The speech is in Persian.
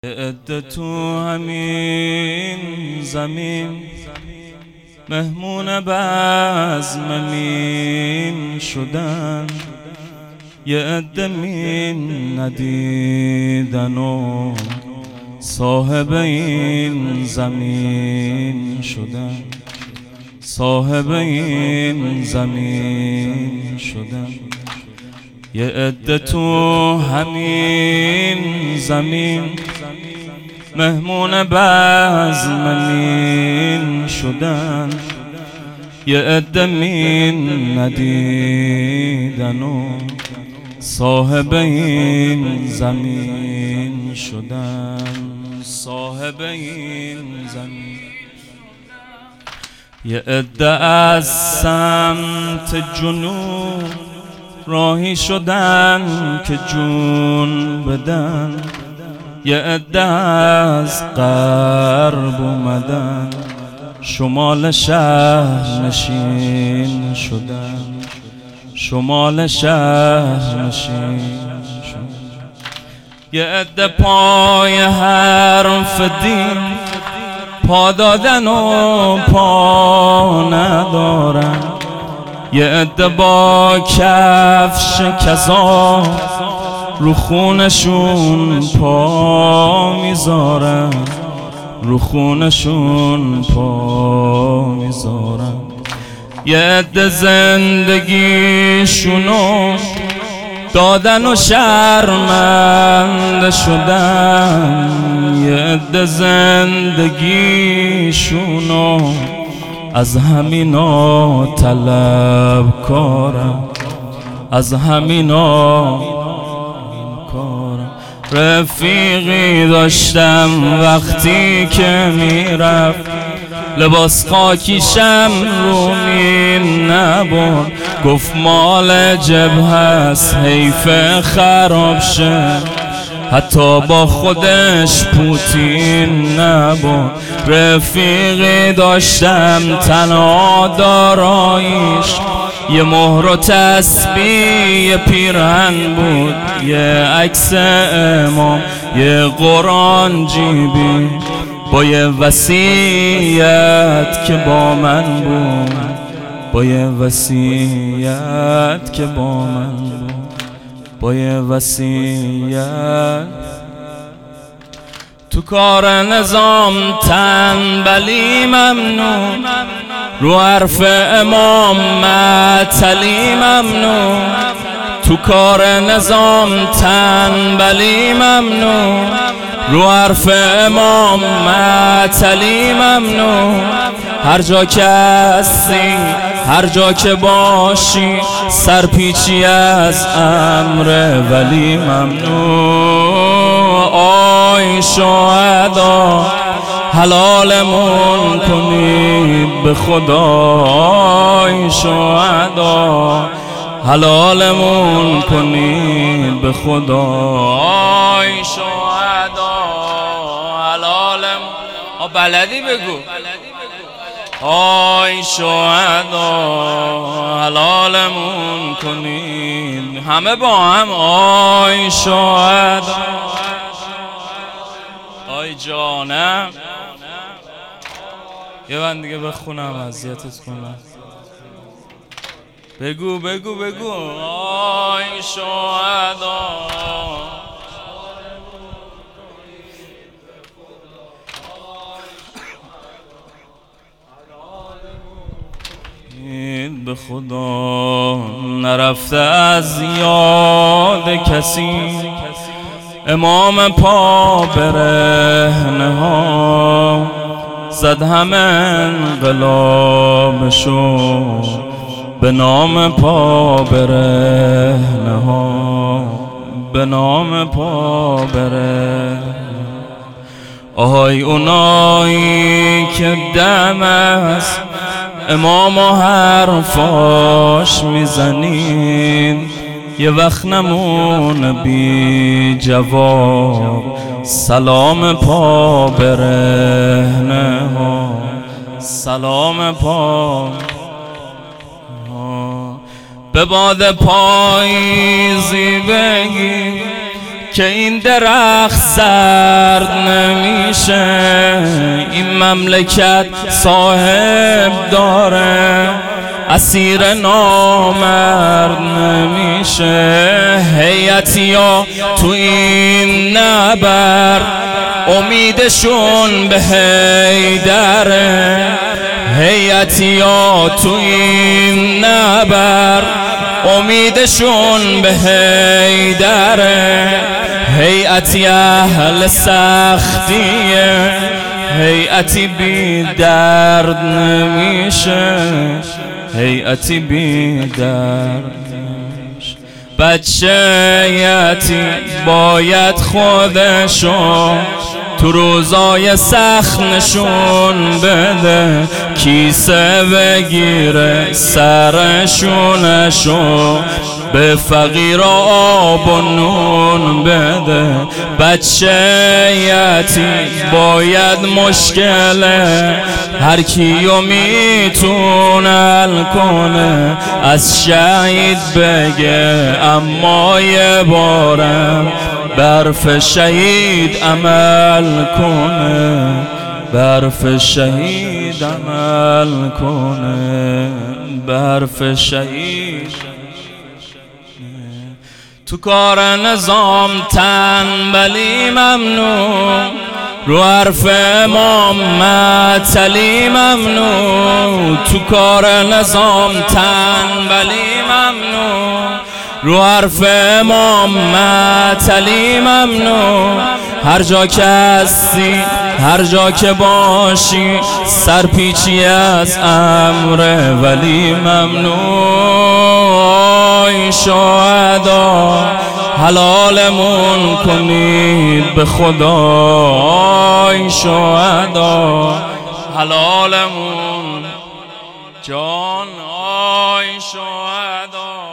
عده تو همین زمین مهمون بزم مین شدن، یه عده مین ندیدن و صاحب این زمین شدن، صاحب این زمین شدن. یه عده تو همین زمین مهمون بزم مین شدن، یه عده مین ندیدن و صاحب این زمین شدن، صاحب این زمین. یه عده از سمت جنوب راهی شدن که جون بدن، یه عده از غرب اومدن شمال شهر نشین شدن، شمال شهر نشین شدن. یه عده پای حرف دین پا دادن و پا ندارن، یه عده با کفش کذا رو خونشون پا میذارن، رو خونشون پا میذارن. یه عده زندگیشونو دادن و شرمنده شدن، یه عده زندگیشونو از همینا طلب کارم، از همینا کارم. رفیقی داشتم وقتی که میرفت لباس خاکیشم رو مین نبود، گفت مال جبه هست حیف خراب شه، حتی با خودش پوتین نبود. رفیقی داشتم تنها داراییش یه مهر و تسبیح پیرهن بود، یه عکس امام یه قرآن جیبی با یه وصیت که با من بود، با یه وصیت که با من بود، با یه وصیت. تو کار نظام تنبلی ممنوع، رو حرف امام معطلی ممنوع. تو کار نظام تنبلی ممنوع، رو حرف امام معطلی ممنوع. هر جا که هستی هر جا که باشی سرپیچی از امر ولی ممنوع. آی شهدا حلالمون کنید به خدا، آی شهدا حلالمون کنید به خدا، آی شهدا حلالمون. بلدی بگو آی شهدا حلالمون کنید، همه با هم آی شهدا. آی جانم یه بند دیگه بخونم اذیتت کنم. بگو بگو بگو آی شهدا به خدا. نرفته از یاد کسی امام پا برهنه ها، زد همه انقلابشو به نام پا برهنه ها، به نام پا برهنه. آهای اونایی که دم از امام و حرفاش میزنین، یه وقت نمونه بی جواب سلام پا برهنه ها، سلام پا. به باد پاییزی بگی که این درخت زرد نمیشه، این مملکت صاحب داره، اسیر نامرد نمیشه. هیئتیا تو این نبرد امیدشون به حیدره، هیئتیا تو این نبرد امیدشون به حیدره. هیئتی اهل سختیه، هیئتی بی درد نمیشه، هیئتی بی درد نمیشه. بچه یتیم باید خودشو تو روزای سخت نشون بده، کیسه بگیره سرشونشو به فقیر آب و نون بده. بچه یتیم باید مشکله هر کیو میتونه حل کنه، از شهید بگه اما یه بارم برف شهید عمل کنه، برف شهید عمل کنه، برف شهید. تو کار نظام تنبلی ممنوع، رو حرف امام معطلی ممنوع. تو کار نظام تنبلی ممنوع، رو حرف امام معطلی ممنوع. هر جا که هستی هر جا که باشی سرپیچی از امر ولی ممنوع. ای شهدا حلالمون کنید به خدا، ای شهدا حلالمون جان، ای شهدا